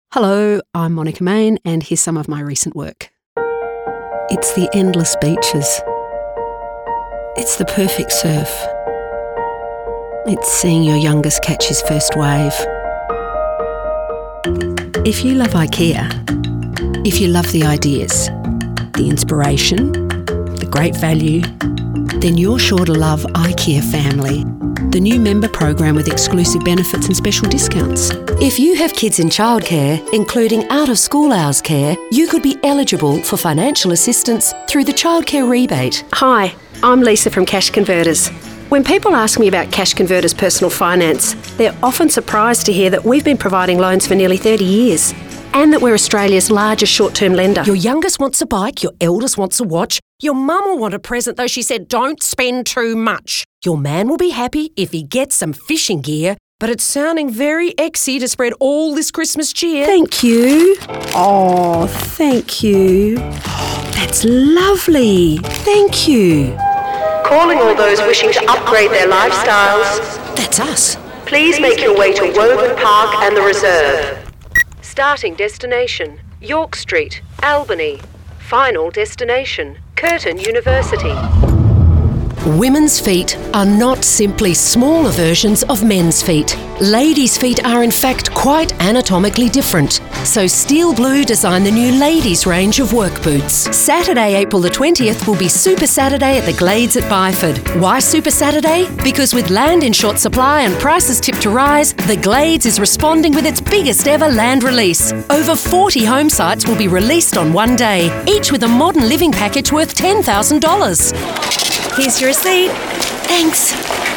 Hello, I'm Monica Main, and here's some of my recent work. It's the endless beaches. It's the perfect surf. It's seeing your youngest catch his first wave. If you love IKEA, if you love the ideas, the inspiration, the great value, then you're sure to love IKEA Family, the new member program with exclusive benefits and special discounts. If you have kids in childcare, including out-of-school hours care, you could be eligible for financial assistance through the childcare rebate. Hi, I'm Lisa from Cash Converters. When people ask me about Cash Converters' personal finance, they're often surprised to hear that we've been providing loans for nearly 30 years and that we're Australia's largest short-term lender. Your youngest wants a bike, your eldest wants a watch, your mum will want a present though she said don't spend too much. Your man will be happy if he gets some fishing gear, but it's sounding very exy to spread all this Christmas cheer. Thank you. Oh, thank you. That's lovely. Thank you. Calling all those wishing to upgrade their lifestyles. That's us. Please make your way to Woburn Park and the Reserve. Starting destination, York Street, Albany. Final destination, Curtin University. Women's feet are not simply smaller versions of men's feet. Ladies' feet are in fact quite anatomically different. So Steel Blue designed the new ladies' range of work boots. Saturday, April the 20th will be Super Saturday at the Glades at Byford. Why Super Saturday? Because with land in short supply and prices tipped to rise, the Glades is responding with its biggest ever land release. Over 40 home sites will be released on one day, each with a modern living package worth $10,000. Here's your receipt. Thanks.